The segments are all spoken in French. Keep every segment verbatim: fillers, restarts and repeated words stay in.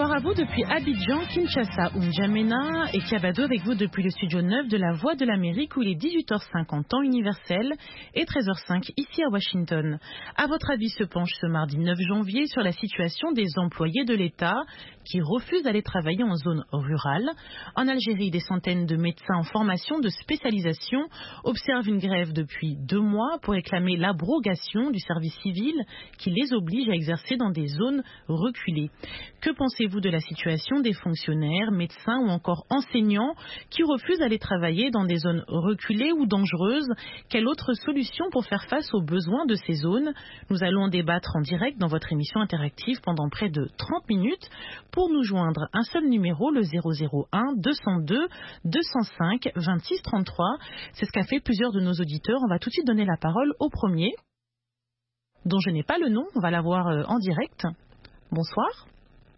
Bonsoir à vous depuis Abidjan, Kinshasa ou N'Djamena et Kiabado avec vous depuis le studio neuf de la Voix de l'Amérique où il est dix-huit heures cinq en temps universel et treize heures cinq ici à Washington. À votre avis se penche ce mardi neuf janvier sur la situation des employés de l'État qui refusent d'aller travailler en zone rurale. En Algérie, des centaines de médecins en formation de spécialisation observent une grève depuis deux mois pour réclamer l'abrogation du service civil qui les oblige à exercer dans des zones reculées. Que pensez-vous de la situation des fonctionnaires, médecins ou encore enseignants qui refusent d'aller travailler dans des zones reculées ou dangereuses? Quelle autre solution pour faire face aux besoins de ces zones? Nous allons en débattre en direct dans votre émission interactive pendant près de trente minutes. Pour nous joindre, un seul numéro, le zéro zéro un deux zéro deux deux zéro cinq vingt-six trente-trois. C'est ce qu'a fait plusieurs de nos auditeurs. On va tout de suite donner la parole au premier, dont je n'ai pas le nom. On va la voir en direct. Bonsoir.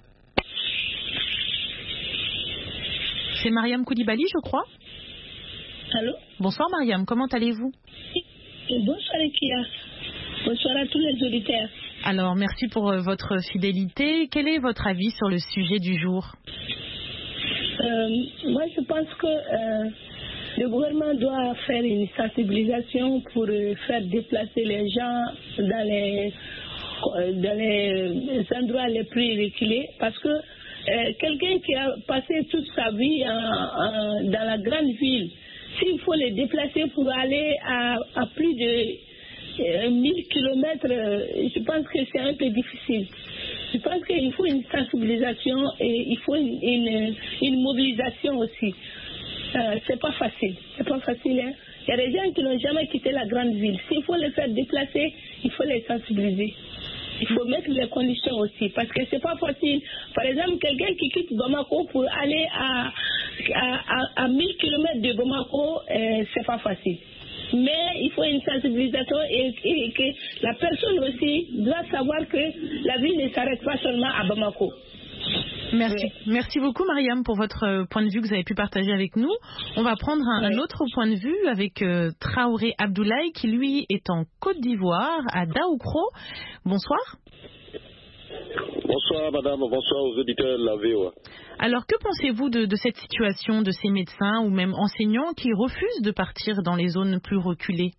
C'est Mariam Koulibaly, je crois. Allô? Bonsoir Mariam, comment allez-vous? Bonsoir Ekia. Bonsoir à tous les auditeurs. Alors, merci pour euh, votre fidélité. Quel est votre avis sur le sujet du jour? euh, Moi, je pense que euh, le gouvernement doit faire une sensibilisation pour euh, faire déplacer les gens dans les, euh, dans les endroits les plus reculés. Parce que euh, quelqu'un qui a passé toute sa vie en, en, dans la grande ville, s'il faut les déplacer pour aller à, à plus de mille kilomètres, je pense que c'est un peu difficile. Je pense qu'il faut une sensibilisation et il faut une, une, une mobilisation aussi. Euh, c'est pas facile. C'est pas facile. Hein? Il y a des gens qui n'ont jamais quitté la grande ville. S'il faut les faire déplacer, il faut les sensibiliser. Il faut mettre les conditions aussi, parce que c'est pas facile. Par exemple, quelqu'un qui quitte Bamako pour aller à, à, à, à mille kilomètres de Bamako, euh, c'est pas facile. Mais il faut une sensibilisation et, et, et que la personne aussi doit savoir que la vie ne s'arrête pas seulement à Bamako. Merci. Oui. Merci beaucoup Mariam pour votre point de vue que vous avez pu partager avec nous. On va prendre un, oui. un autre point de vue avec euh, Traoré Abdoulaye qui lui est en Côte d'Ivoire à Daoukro. Bonsoir. Bonsoir madame, bonsoir aux auditeurs de la V O A. Alors que pensez-vous de, de cette situation de ces médecins ou même enseignants qui refusent de partir dans les zones plus reculées?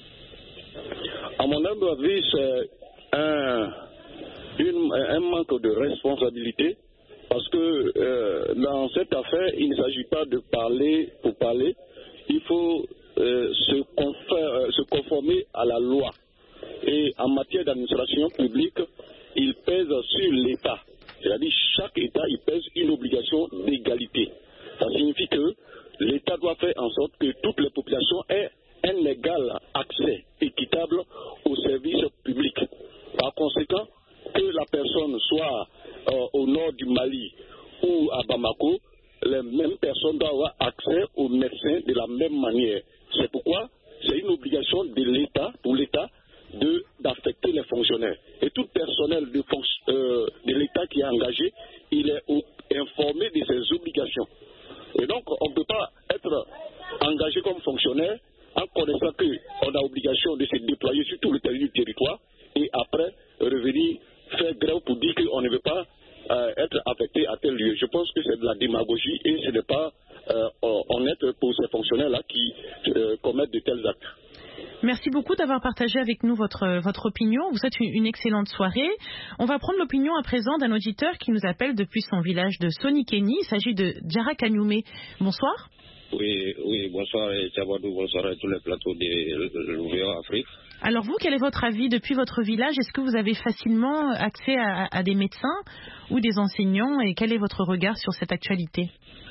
À mon humble avis, c'est un, une, un manque de responsabilité parce que euh, dans cette affaire, il ne s'agit pas de parler pour parler, il faut euh, se, confère, euh, se conformer à la loi. Et en matière d'administration publique, il pèse sur l'État. C'est-à-dire chaque État, il pèse une obligation d'égalité. Ça signifie que l'État doit faire en sorte que toutes les populations aient un égal accès équitable aux services publics. Par conséquent, que la personne soit euh, au nord du Mali ou à Bamako, les mêmes personnes doivent avoir accès aux médecins de la même manière. C'est pourquoi c'est une obligation de l'État, pour l'État, de d'affecter les fonctionnaires. Et tout personnel de, euh, de l'État qui est engagé, il est au, informé de ses obligations. Et donc, on ne peut pas être engagé comme fonctionnaire en connaissant qu'on a obligation de se déployer sur tout le territoire et après revenir faire grève pour dire qu'on ne veut pas euh, être affecté à tel lieu. Je pense que c'est de la démagogie et ce n'est pas euh, honnête pour ces fonctionnaires-là qui euh, commettent de tels actes. Merci beaucoup d'avoir partagé avec nous votre, votre opinion. Vous souhaite une, une excellente soirée. On va prendre l'opinion à présent d'un auditeur qui nous appelle depuis son village de Sonikeni. Il s'agit de Djara Kanyume. Bonsoir. Oui, oui, bonsoir Tchabadou, bonsoir à tous les plateaux de l'U V O Afrique. Alors vous, quel est votre avis depuis votre village? Est-ce que vous avez facilement accès à, à des médecins ou des enseignants et quel est votre regard sur cette actualité?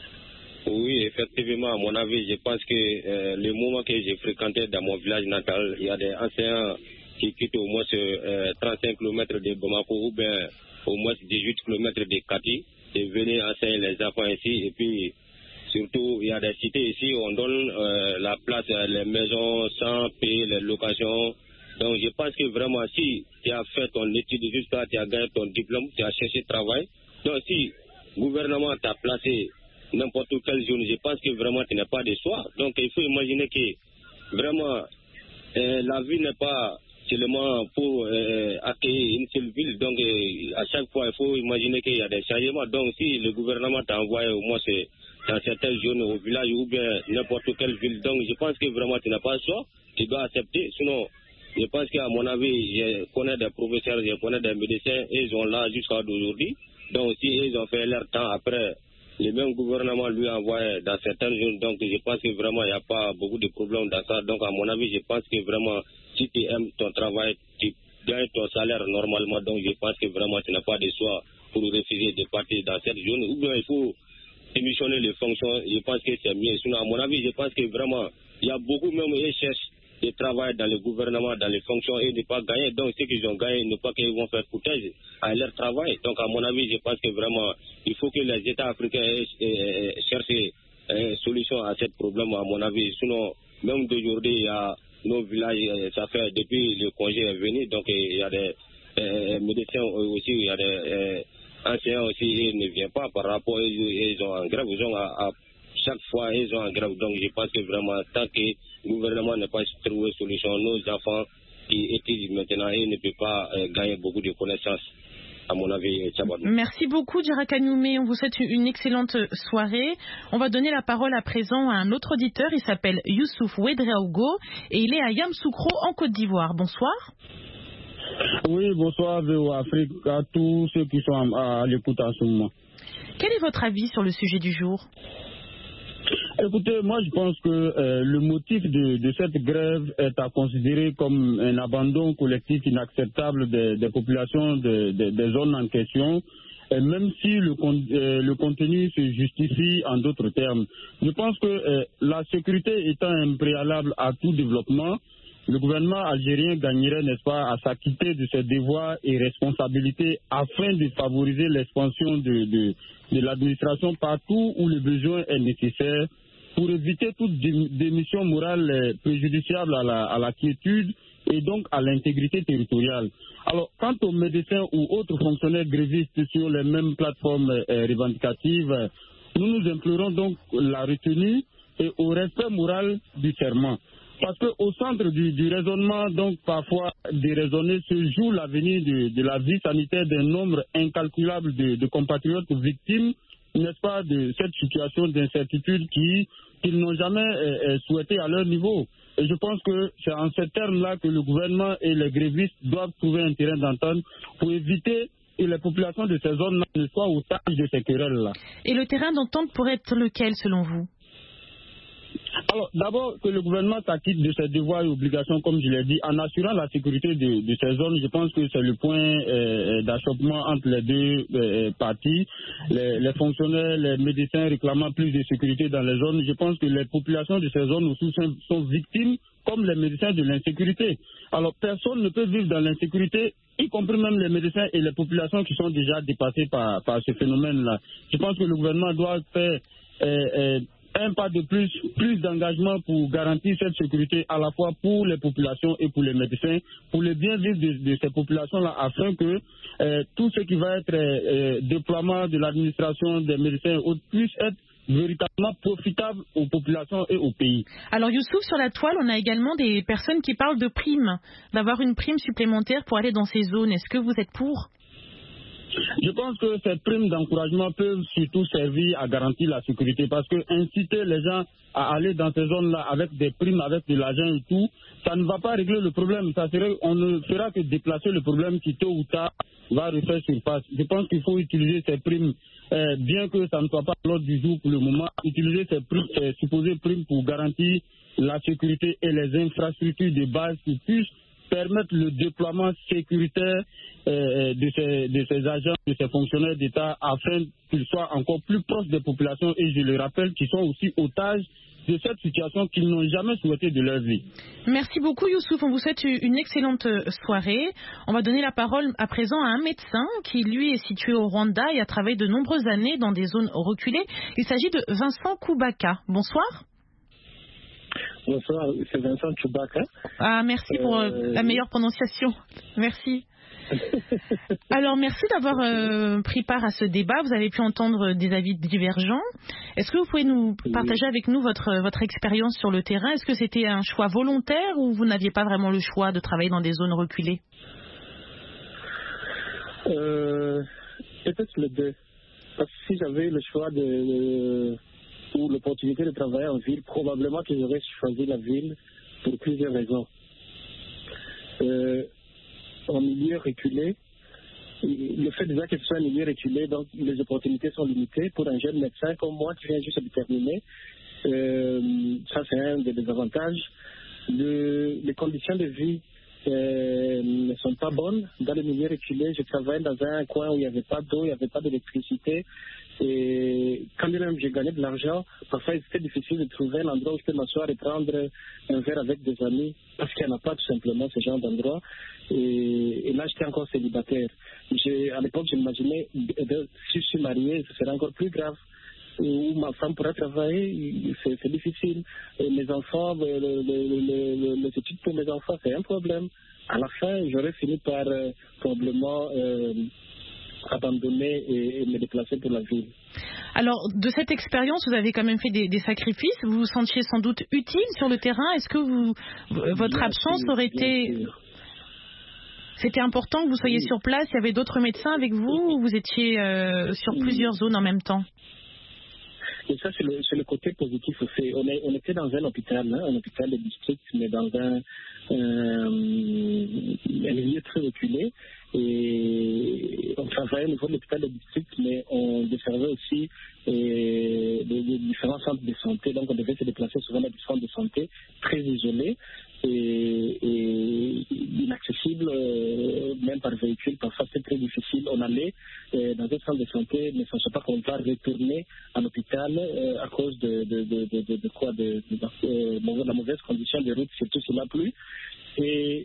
Oui, effectivement, à mon avis, je pense que euh, le moment que j'ai fréquenté dans mon village natal, il y a des enseignants qui quittent au moins euh, trente-cinq kilomètres de Bamako ou bien au moins dix-huit kilomètres de Kati et venir enseigner les enfants ici. Et puis, surtout, il y a des cités ici où on donne euh, la place, les maisons sans payer les locations. Donc, je pense que vraiment, si tu as fait ton étude jusqu'à tu as gagné ton diplôme, tu as cherché travail, donc si le gouvernement t'a placé n'importe quelle zone, je pense que vraiment tu n'as pas de choix. Donc il faut imaginer que vraiment euh, la vie n'est pas seulement pour euh, accueillir une seule ville. Donc, euh, à chaque fois, il faut imaginer qu'il y a des changements. Donc, si le gouvernement t'a envoyé au moins c'est dans certaines zones au village ou bien n'importe quelle ville, donc je pense que vraiment tu n'as pas le choix, tu dois accepter. Sinon, je pense qu'à mon avis, je connais des professeurs, je connais des médecins, et ils sont là jusqu'à aujourd'hui. Donc, si ils ont fait leur temps après, le même gouvernement lui a envoyé dans certaines zones. Donc, je pense que vraiment, il n'y a pas beaucoup de problèmes dans ça. Donc, à mon avis, je pense que vraiment, si tu aimes ton travail, tu gagnes ton salaire normalement. Donc, je pense que vraiment, tu n'as pas de choix pour refuser de partir dans cette zone. Ou bien, il faut démissionner les fonctions. Je pense que c'est mieux. Sinon, à mon avis, je pense que vraiment, il y a beaucoup même qui cherchent de travail dans le gouvernement, dans les fonctions et ne pas gagner. Donc, ceux qui ont gagné, ne pas qu'ils vont faire foutage à leur travail. Donc, à mon avis, je pense que vraiment, il faut que les États africains cherchent une solution à ce problème, à mon avis. Sinon, même d'aujourd'hui, il y a nos villages, ça fait depuis le congé est venu, donc il y a des euh, médecins aussi, il y a des euh, enseignants aussi, ils ne viennent pas par rapport, ils, ils ont en grève, ils ont à, à chaque fois ils ont en grève. Donc je pense que vraiment, tant que le gouvernement n'a pas trouvé solution, nos enfants qui étudient maintenant, ils ne peuvent pas euh, gagner beaucoup de connaissances. À mon avis, Tchabadou. Merci beaucoup, Djara Kanyoumé. On vous souhaite une excellente soirée. On va donner la parole à présent à un autre auditeur. Il s'appelle Youssouf Ouedraogo et il est à Yamoussoukro en Côte d'Ivoire. Bonsoir. Oui, bonsoir V O Afrique à tous ceux qui sont à, à l'écoute en ce moment. Quel est votre avis sur le sujet du jour ? Écoutez, moi je pense que euh, le motif de, de cette grève est à considérer comme un abandon collectif inacceptable des, des populations de, de, des zones en question, et même si le, euh, le contenu se justifie en d'autres termes. Je pense que euh, la sécurité étant un préalable à tout développement, le gouvernement algérien gagnerait, n'est-ce pas, à s'acquitter de ses devoirs et responsabilités afin de favoriser l'expansion de, de, de l'administration partout où le besoin est nécessaire, pour éviter toute démission morale préjudiciable à la, à la quiétude et donc à l'intégrité territoriale. Alors, quant aux médecins ou autres fonctionnaires grévistes sur les mêmes plateformes euh, revendicatives, nous nous implorons donc la retenue et au respect moral du serment. Parce qu'au centre du, du raisonnement, donc parfois déraisonné, se joue l'avenir de, de la vie sanitaire d'un nombre incalculable de, de compatriotes victimes, n'est-ce pas, de cette situation d'incertitude qui qu'ils n'ont jamais euh, souhaité à leur niveau. Et je pense que c'est en ces termes-là que le gouvernement et les grévistes doivent trouver un terrain d'entente pour éviter que les populations de ces zones-là ne soient otages de ces querelles-là. Et le terrain d'entente pourrait être lequel, selon vous ? Alors, d'abord, que le gouvernement s'acquitte de ses devoirs et obligations, comme je l'ai dit, en assurant la sécurité de, de ces zones. Je pense que c'est le point euh, d'achoppement entre les deux euh, parties. Les, les fonctionnaires, les médecins réclamant plus de sécurité dans les zones. Je pense que les populations de ces zones aussi sont, sont victimes, comme les médecins, de l'insécurité. Alors, personne ne peut vivre dans l'insécurité, y compris même les médecins et les populations qui sont déjà dépassées par, par ce phénomène-là. Je pense que le gouvernement doit faire Euh, euh, un pas de plus, plus d'engagement pour garantir cette sécurité à la fois pour les populations et pour les médecins, pour le bien-vivre de, de ces populations-là, afin que euh, tout ce qui va être euh, déploiement de l'administration des médecins et autres puisse être véritablement profitable aux populations et au pays. Alors Youssouf, sur la toile, on a également des personnes qui parlent de primes, d'avoir une prime supplémentaire pour aller dans ces zones. Est-ce que vous êtes pour ? Je pense que ces primes d'encouragement peuvent surtout servir à garantir la sécurité, parce que inciter les gens à aller dans ces zones-là avec des primes, avec de l'argent et tout, ça ne va pas régler le problème. Ça serait, on ne fera que déplacer le problème qui tôt ou tard va refaire surface. Je pense qu'il faut utiliser ces primes, euh, bien que ça ne soit pas l'ordre du jour pour le moment, utiliser ces, primes, ces supposées primes pour garantir la sécurité et les infrastructures de base qui puissent permettre le déploiement sécuritaire euh, de, ces, de ces agents, de ces fonctionnaires d'État, afin qu'ils soient encore plus proches des populations et, je le rappelle, qui sont aussi otages de cette situation qu'ils n'ont jamais souhaité de leur vie. Merci beaucoup Youssouf, on vous souhaite une excellente soirée. On va donner la parole à présent à un médecin qui lui est situé au Rwanda et a travaillé de nombreuses années dans des zones reculées. Il s'agit de Vincent Koubaka. Bonsoir. Bonsoir, c'est Vincent Chewbacca. Ah, merci pour euh, la meilleure prononciation. Merci. Alors, merci d'avoir euh, pris part à ce débat. Vous avez pu entendre des avis divergents. Est-ce que vous pouvez nous partager avec nous votre, votre expérience sur le terrain? Est-ce que c'était un choix volontaire ou vous n'aviez pas vraiment le choix de travailler dans des zones reculées? euh, Peut-être les deux. Parce que si j'avais le choix de, de, ou l'opportunité de travailler en ville, probablement que j'aurais choisi la ville pour plusieurs raisons. Euh, en milieu reculé, le fait déjà que ce soit un milieu reculé, donc les opportunités sont limitées. Pour un jeune médecin comme moi qui vient juste de terminer, euh, ça c'est un des avantages. Le, les conditions de vie euh, ne sont pas bonnes. Dans le milieu reculé, je travaillais dans un coin où il n'y avait pas d'eau, il n'y avait pas d'électricité. Et quand même j'ai gagné de l'argent, parfois c'était difficile de trouver un endroit où je peux m'asseoir et prendre un verre avec des amis, parce qu'il n'y en a pas tout simplement ce genre d'endroit. Et, et là j'étais encore célibataire. J'ai, à l'époque j'imaginais, si je suis marié, ce serait encore plus grave. Où ma femme pourrait travailler, c'est, c'est difficile. Et mes enfants, le, le, le, le, les études pour mes enfants, c'est un problème. À la fin, j'aurais fini par euh, probablement euh, abandonner et, et me déplacer pour la ville. Alors, de cette expérience, vous avez quand même fait des, des sacrifices. Vous vous sentiez sans doute utile sur le terrain. Est-ce que vous, votre bien absence sûr, aurait été... Sûr. C'était important que vous soyez oui. sur place. Il y avait d'autres médecins avec vous ou vous étiez euh, sur oui. plusieurs zones en même temps? Et ça, c'est le, c'est le côté positif aussi. On, est, on était dans un hôpital, hein, un hôpital de district, mais dans un, euh, un milieu très reculé. Et on travaillait au niveau de l'hôpital de district, mais on desservait aussi et, les, les différents centres de santé. Donc, on devait se déplacer souvent dans des centres de santé très isolés et, et inaccessibles, euh, même par véhicule. Parfois, c'était très difficile. On allait euh, dans un centre de santé, ne sachant pas qu'on va retourner à l'hôpital euh, à cause de, de, de, de, de, de quoi de, de, de, de la mauvaise condition de route, surtout sur la pluie. Et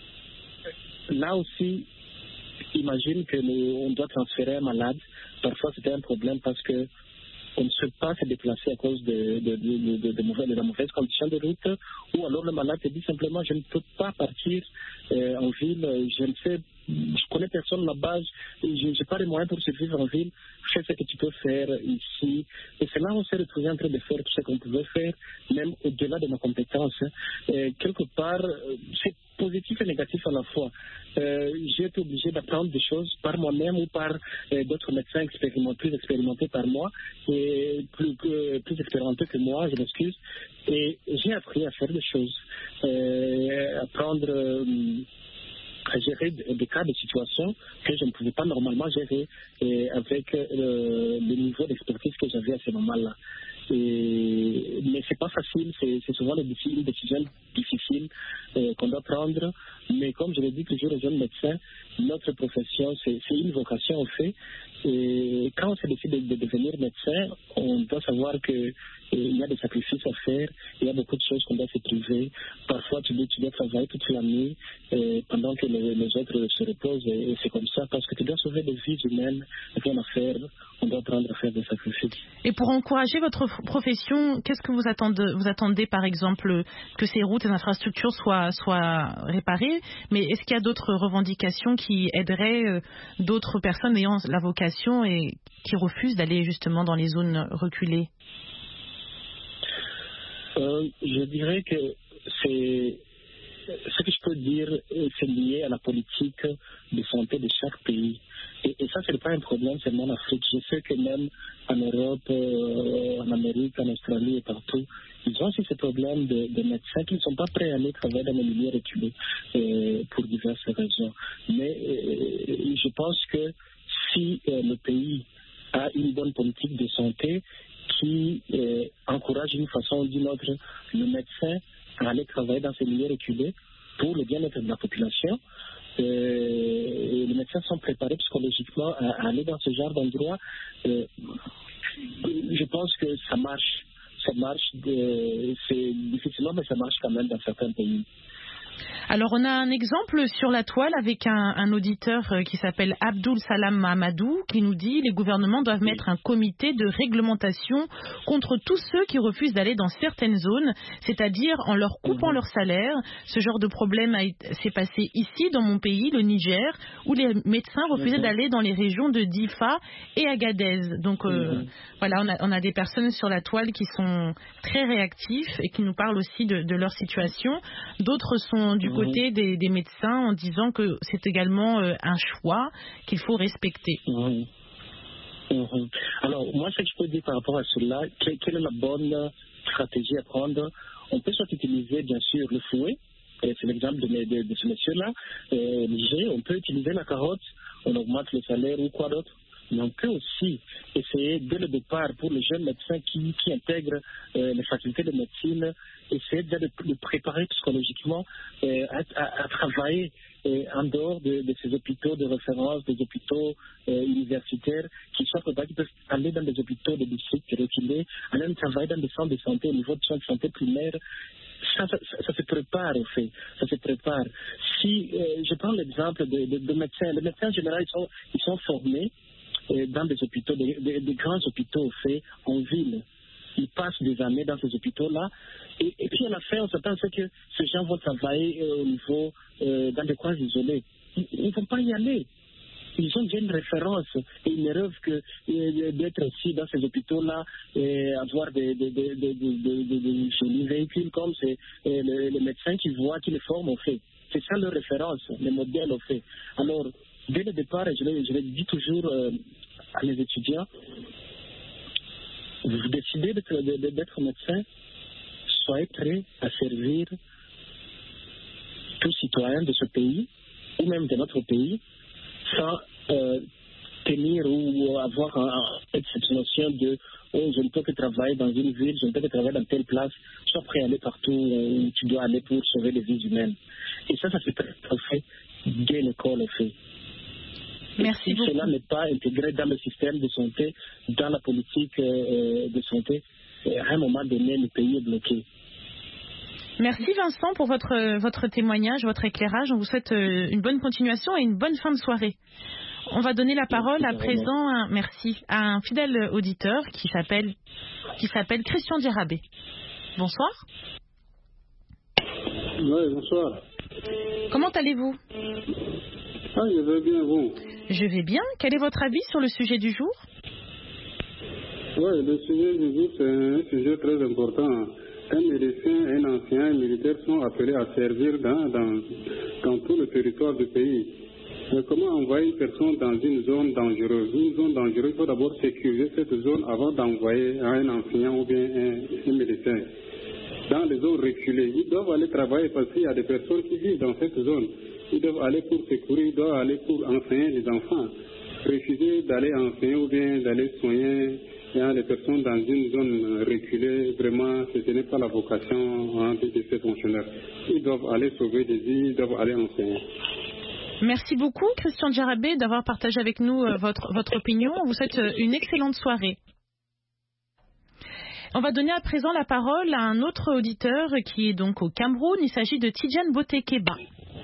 là aussi, imagine que nous, on doit transférer un malade. Parfois, c'était un problème parce que on ne sait pas se déplacer à cause de, de, de, de, de, mauvais, de la mauvaise condition de route, ou alors le malade te dit simplement je ne peux pas partir euh, en ville, je ne sais, je connais personne là-bas, je n'ai pas les moyens pour survivre en ville, fais ce que tu peux faire ici. Et c'est là où on s'est retrouvé en train de faire tout ce qu'on pouvait faire, même au-delà de nos compétences. Et quelque part, c'est positif et négatif à la fois. Euh, j'ai été obligé d'apprendre des choses par moi-même ou par euh, d'autres médecins expérimentés, plus expérimentés par moi, et plus, plus, plus expérimentés que moi, je m'excuse. Et j'ai appris à faire des choses, euh, apprendre euh, à gérer des cas de situation que je ne pouvais pas normalement gérer et avec euh, le niveau d'expertise que j'avais à ce moment-là. Et, mais c'est pas facile, c'est, c'est souvent une décision difficile euh, qu'on doit prendre. Mais comme je l'ai dit toujours aux jeunes médecins, notre profession, c'est, c'est une vocation en fait. Et quand on se décide de, de devenir médecin, on doit savoir que il y a des sacrifices à faire, il y a beaucoup de choses qu'on doit se priver. Parfois, tu dois, tu dois travailler toute la nuit euh, pendant que les, les autres se reposent. Et, et c'est comme ça, parce que tu dois sauver des vies humaines, rien à faire. On doit apprendre à faire des sacrifices. Et pour encourager votre profession, qu'est-ce que vous attendez, vous attendez par exemple que ces routes et infrastructures soient, soient réparées, mais est-ce qu'il y a d'autres revendications qui aideraient d'autres personnes ayant la vocation et qui refusent d'aller justement dans les zones reculées? Euh, je dirais que c'est ce que je peux dire, c'est lié à la politique de santé de chaque pays. Et, et ça, ce n'est pas un problème seulement en Afrique. Je sais que même en Europe, euh, en Amérique, en Australie et partout, ils ont aussi ce problème de, de médecins qui ne sont pas prêts à aller travailler dans les milieux reculés euh, pour diverses raisons. Mais euh, je pense que si euh, le pays a une bonne politique de santé qui euh, encourage d'une façon ou d'une autre le médecin à aller travailler dans ces milieux reculés pour le bien-être de la population. Euh, et les médecins sont préparés psychologiquement à, à aller dans ce genre d'endroit. Euh, je pense que ça marche. Ça marche, de, c'est difficilement, mais ça marche quand même dans certains pays. Alors, on a un exemple sur la toile avec un, un auditeur qui s'appelle Abdul Salam Mahamadou qui nous dit les gouvernements doivent mettre un comité de réglementation contre tous ceux qui refusent d'aller dans certaines zones, c'est-à-dire en leur coupant leur salaire. Ce genre de problème a, s'est passé ici, dans mon pays, le Niger, où les médecins refusaient d'aller dans les régions de Difa et Agadez. Donc, euh, mmh. voilà, on a, on a des personnes sur la toile qui sont très réactifs et qui nous parlent aussi de, de leur situation. D'autres sont du côté des, des médecins en disant que c'est également euh, un choix qu'il faut respecter. Mmh. Mmh. Alors, moi, ce que je peux dire par rapport à cela, quelle, quelle est la bonne stratégie à prendre? On peut soit utiliser, bien sûr, le fouet, et c'est l'exemple de, de, de ce monsieur-là. Euh, on peut utiliser la carotte, on augmente le salaire ou quoi d'autre. Mais on peut aussi essayer, dès le départ, pour les jeunes médecins qui, qui intègrent euh, les facultés de médecine, essayer de les préparer psychologiquement euh, à, à, à travailler euh, en dehors de, de ces hôpitaux de référence, des hôpitaux euh, universitaires, qui soient préparés, qui peuvent aller dans des hôpitaux de districts reculés, aller travailler dans des centres de santé au niveau de soins de santé primaire. Ça, ça, ça, ça se prépare, au fait. Ça se prépare. Si euh, je prends l'exemple de, de, de médecins, les médecins en général, ils sont, ils sont formés dans des hôpitaux, des, des, des grands hôpitaux faits en ville. Ils passent des années dans ces hôpitaux-là. Et, et puis à la fin, on s'attend à ce que ces gens vont travailler euh, au niveau, euh, dans des coins isolés. Ils ne vont pas y aller. Ils ont déjà une référence et ils ne rêvent que euh, d'être ici dans ces hôpitaux-là et avoir des, des, des, des, des, des, des, des jolis véhicules comme c'est euh, les, les médecins qui voient, qui les forment au fait. C'est ça leur référence, le modèle au fait. Alors, dès le départ, je le, je le dis toujours euh, à mes étudiants, vous décidez d'être, d'être médecin, soyez prêts à servir tout citoyen de ce pays, ou même de notre pays, sans euh, tenir ou avoir un, cette notion de oh, je ne peux que travailler dans une ville, je ne peux que travailler dans telle place, sois prêt à aller partout où tu dois aller pour sauver les vies humaines. Et ça, ça se fait dès l'école, en fait. Merci si beaucoup. Cela n'est pas intégré dans le système de santé, dans la politique euh, de santé, à un moment donné, le pays est bloqué. Merci Vincent pour votre, votre témoignage, votre éclairage. On vous souhaite une bonne continuation et une bonne fin de soirée. On va donner la parole à présent, à, merci, à un fidèle auditeur qui s'appelle, qui s'appelle Christian Dirabé. Bonsoir. Oui, bonsoir. Comment allez-vous? Ah, je vais bien, vous? Je vais bien. Quel est votre avis sur le sujet du jour? Oui, le sujet du jour, c'est un sujet très important. Un médecin, un ancien, un militaire sont appelés à servir dans, dans, dans tout le territoire du pays. Mais comment envoyer une personne dans une zone dangereuse? Une zone dangereuse, il faut d'abord sécuriser cette zone avant d'envoyer un enseignant ou bien un, un médecin. Dans les zones reculées, ils doivent aller travailler parce qu'il y a des personnes qui vivent dans cette zone. Ils doivent aller pour secourir, ils doivent aller pour enseigner les enfants. Refuser d'aller enseigner ou bien d'aller soigner les personnes dans une zone reculée, vraiment, ce n'est pas la vocation hein, de ces fonctionnaires. Ils doivent aller sauver des vies, ils doivent aller enseigner. Merci beaucoup, Christian Dirabé, d'avoir partagé avec nous euh, votre, votre opinion. On vous souhaite euh, une excellente soirée. On va donner à présent la parole à un autre auditeur qui est donc au Cameroun. Il s'agit de Tidjane Botekeba.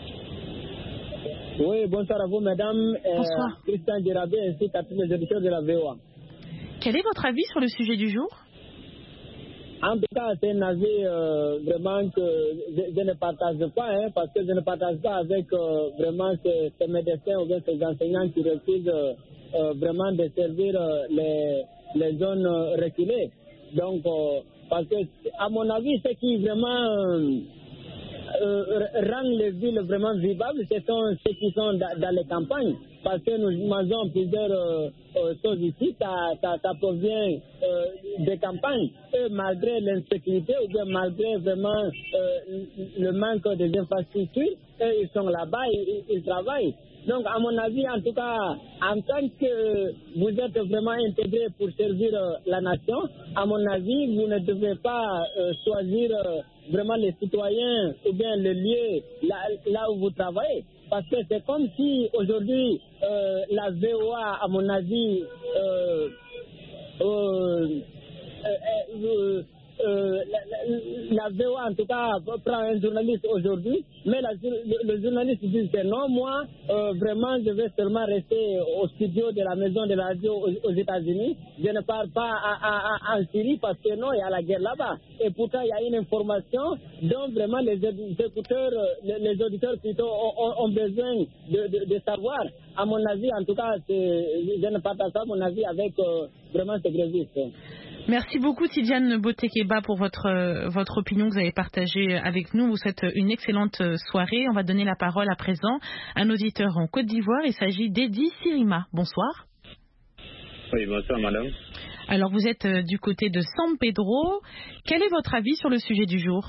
Oui, bonsoir à vous, mesdames. Bonsoir. Euh, Christian Dirabé ainsi qu'à tous les auditeurs de la V O A. Quel est votre avis sur le sujet du jour? En tout cas, c'est un avis euh, vraiment que je, je ne partage pas, hein, parce que je ne partage pas avec euh, vraiment ces, ces médecins ou bien ces enseignants qui refusent euh, vraiment de servir euh, les, les zones reculées. Donc, euh, parce que, à mon avis, ce qui vraiment euh, euh, rend les villes vraiment vivables, ce sont ceux qui sont dans, dans les campagnes. Parce que nous mangeons plusieurs euh, euh, choses ici, ça, ça, ça provient euh, des campagnes. Et malgré l'insécurité ou bien malgré vraiment euh, le manque des infrastructures, eux, ils sont là-bas, ils, ils travaillent. Donc, à mon avis, en tout cas, en tant que vous êtes vraiment intégrés pour servir euh, la nation, à mon avis, vous ne devez pas euh, choisir euh, vraiment les citoyens ou bien le lieu là, là où vous travaillez. Parce que c'est comme si aujourd'hui, euh, la V O A, à mon avis, euh, euh, euh, euh, euh, la, la, la V O A en tout cas prend un journaliste aujourd'hui, mais la, le, le journaliste dit que non, moi euh, vraiment je vais seulement rester au studio de la maison de la radio aux, aux États-Unis, je ne pars pas à, à, à, en Syrie parce que non, il y a la guerre là-bas. Et pourtant il y a une information dont vraiment les écouteurs, les, les auditeurs plutôt ont, ont besoin de, de, de savoir. À mon avis, en tout cas, je ne partage pas mon avis avec euh, vraiment ces grévistes. Merci beaucoup Tidiane Botekeba pour votre, euh, votre opinion que vous avez partagée avec nous. Vous souhaite une excellente soirée. On va donner la parole à présent à un auditeur en Côte d'Ivoire. Il s'agit d'Edi Sirima. Bonsoir. Oui, bonsoir madame. Alors vous êtes euh, du côté de San Pedro. Quel est votre avis sur le sujet du jour?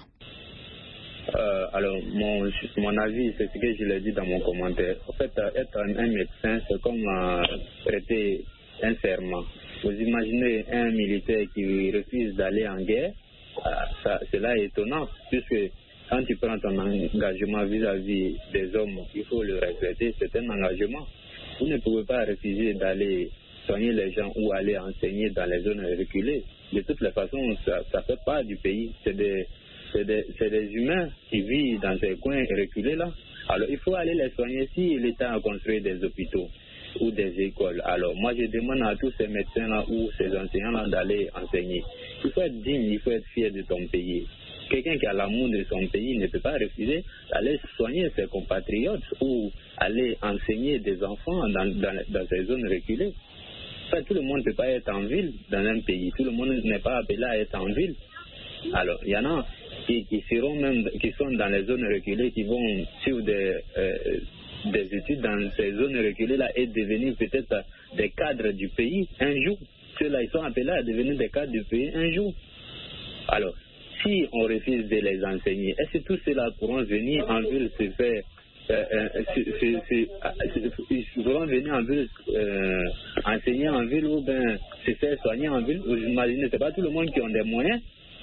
Euh, alors, mon, mon avis, c'est ce que je l'ai dit dans mon commentaire. En fait, être un, un médecin, c'est comme euh, prêter un serment. Vous imaginez un militaire qui refuse d'aller en guerre, euh, ça, cela est étonnant, puisque quand tu prends ton engagement vis-à-vis des hommes, il faut le respecter, c'est un engagement. Vous ne pouvez pas refuser d'aller soigner les gens ou aller enseigner dans les zones reculées. De toutes les façons, ça ne fait pas du pays, c'est des... C'est des, c'est des humains qui vivent dans ces coins reculés là. Alors il faut aller les soigner. Si l'État a construit des hôpitaux ou des écoles, alors moi je demande à tous ces médecins là ou ces enseignants là d'aller enseigner. Il faut être digne, il faut être fier de ton pays. Quelqu'un qui a l'amour de son pays ne peut pas refuser d'aller soigner ses compatriotes ou aller enseigner des enfants dans, dans, dans ces zones reculées. Enfin, tout le monde ne peut pas être en ville dans un pays. Tout le monde n'est pas appelé à être en ville. Alors, il y en a qui, qui seront même, qui sont dans les zones reculées, qui vont suivre des, euh, des études dans ces zones reculées-là et devenir peut-être des cadres du pays un jour. Ceux-là, ils sont appelés à devenir des cadres du pays un jour. Alors, si on refuse de les enseigner, est-ce que tous ceux-là pourront venir en ville se faire euh, euh, se, se, se, ils pourront venir en ville euh, enseigner en ville ou bien se faire soigner en ville? Vous imaginez, c'est pas tout le monde qui a des moyens.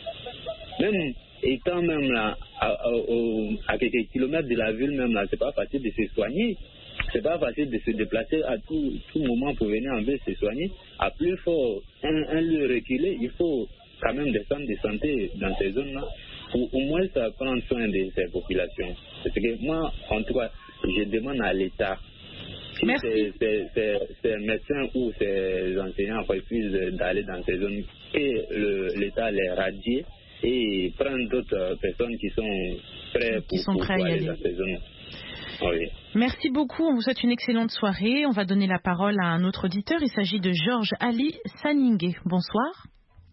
Même étant même là, à, à, à quelques kilomètres de la ville même là, c'est pas facile de se soigner. C'est pas facile de se déplacer à tout, tout moment pour venir en ville se soigner. À plus fort, un, un lieu reculé, il faut quand même des centres de santé dans ces zones-là. Pour au moins ça prendre soin de ces populations. Parce que moi, en tout cas, je demande à l'État. Si ces, ces, ces, ces médecins ou ces enseignants refusent d'aller dans ces zones, que l'État les radie et prendre d'autres personnes qui sont prêtes qui pour, sont pour prêts aller à y aller dans ces zones. Oui. Merci beaucoup, on vous souhaite une excellente soirée. On va donner la parole à un autre auditeur. Il s'agit de Georges Ali Saningé. Bonsoir.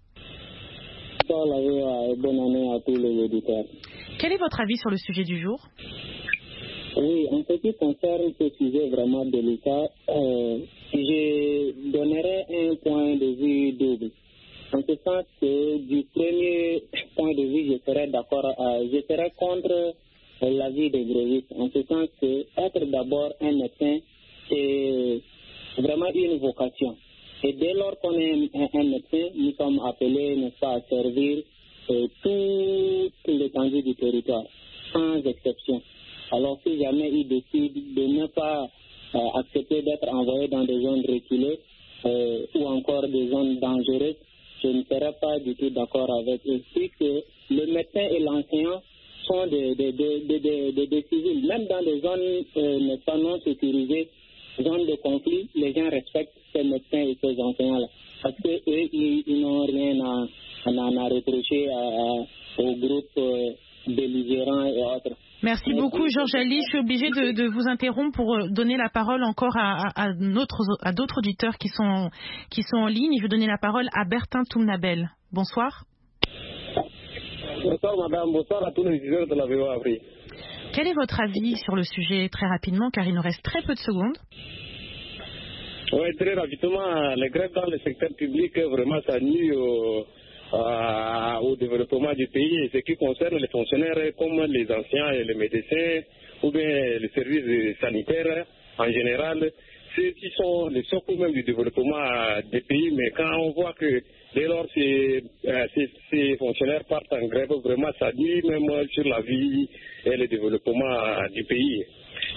Bonsoir, bonne année à tous les auditeurs. Quel est votre avis sur le sujet du jour? Oui, en ce qui concerne ce sujet vraiment délicat, euh, je donnerai un point de vue double. En ce sens que du premier point de vue, je serais d'accord, euh, je serais contre l'avis des grévistes. En ce sens que être d'abord un médecin, c'est vraiment une vocation. Et dès lors qu'on est un, un médecin, nous sommes appelés, n'est-ce pas, à servir euh, toute l'étendue du territoire, sans exception. Alors si jamais ils décident de ne pas euh, accepter d'être envoyés dans des zones reculées euh, ou encore des zones dangereuses, je ne serai pas du tout d'accord avec eux. Puisque le médecin et l'enseignant sont des, des, des, des, des, des, des civils. Même dans des zones euh, pas non sécurisées, zones de conflit, les gens respectent ces médecins et ces enseignants-là. Parce qu'eux, ils, ils n'ont rien à, à, à reprocher à, à, aux groupes euh, belligérants et autres. Merci beaucoup, Georges Ali. Je suis obligée de, de vous interrompre pour donner la parole encore à, à, à, notre, à d'autres auditeurs qui sont, qui sont en ligne. Je vais donner la parole à Bertin Toumnabel. Bonsoir. Bonsoir, madame. Bonsoir à tous les auditeurs de la V O A Afrique. Quel est votre avis sur le sujet, très rapidement, car il nous reste très peu de secondes? Oui, très rapidement. Les grèves dans le secteur public, vraiment, ça nuit au... Euh, au développement du pays. Et ce qui concerne les fonctionnaires comme les anciens et les médecins ou bien les services sanitaires en général, ceux qui sont les socles même du développement des pays. Mais quand on voit que dès lors ces, euh, ces, ces fonctionnaires partent en grève, vraiment ça nuit même sur la vie et le développement du pays.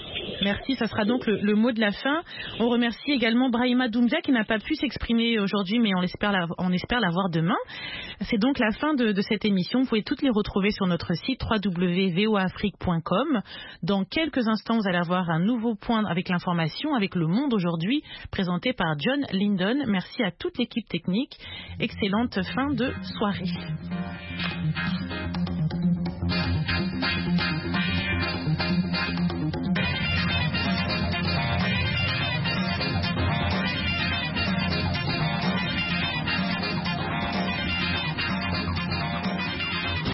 Merci, ça sera donc le, le mot de la fin. On remercie également Brahima Doumbia qui n'a pas pu s'exprimer aujourd'hui, mais on espère la, on espère la voir demain. C'est donc la fin de, de cette émission. Vous pouvez toutes les retrouver sur notre site w w w point v o a afrique point com. Dans quelques instants, vous allez avoir un nouveau point avec l'information, avec Le Monde aujourd'hui, présenté par John Lyndon. Merci à toute l'équipe technique. Excellente fin de soirée.